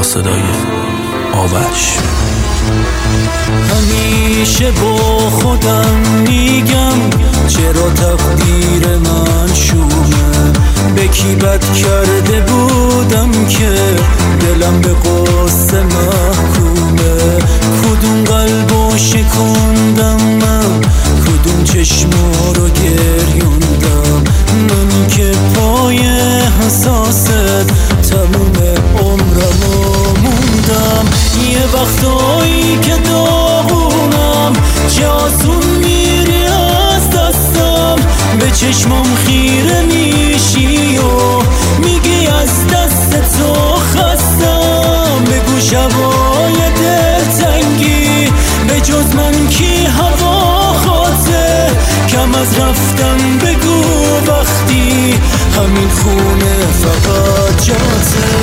با صدای آوش. همیشه با خودم میگم چرا تقدیر من شومه، به کی بد کرده بودم که دلم به قصه محکومه. کدوم قلبو شکندم من، کدوم چشما رو گریوندم، من که پای حساست تموم عمرمو موندم. یه وقتایی که داغونم چه آسون میری از دستم، به چشمام خیره میشی و میگی از دست تو خستم. بگو شبای دلتنگی به جز من کی هوا خاطه، کم از رفتن بگو وقتی همین خونه فقط جاته.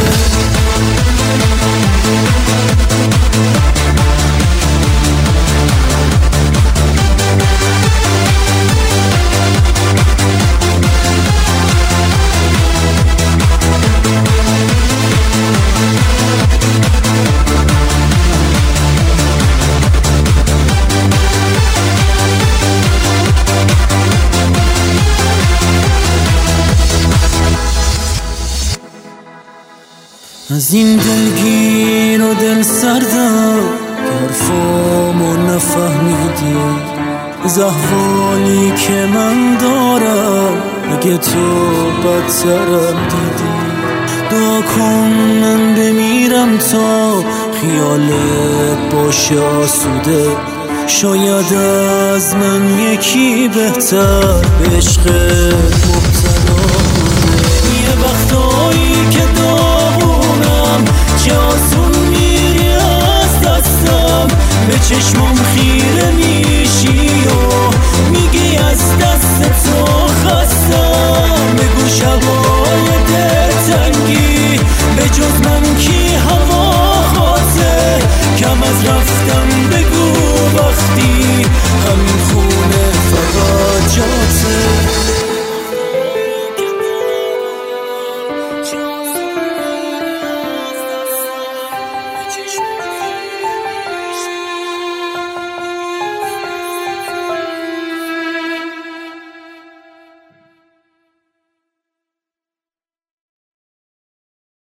از این دلگیر و دل سردم که حرفامو نفهمیدی، از احوالی که من دارم اگه تو بدترم دیدی. دعا کن من بمیرم تا خیالت باشه آسوده، شاید از من یکی بهتر به عشقت مبتلا بوده. یه وقتایی که داغونم چه آسون میری از دستم، به چشمام خیره میشی و میگی از دست تو خستم. بگو شبای دلتنگی به جز من کی هوا خاطه، کم از رفتن بگو وقتی همین خونه فقط جاته.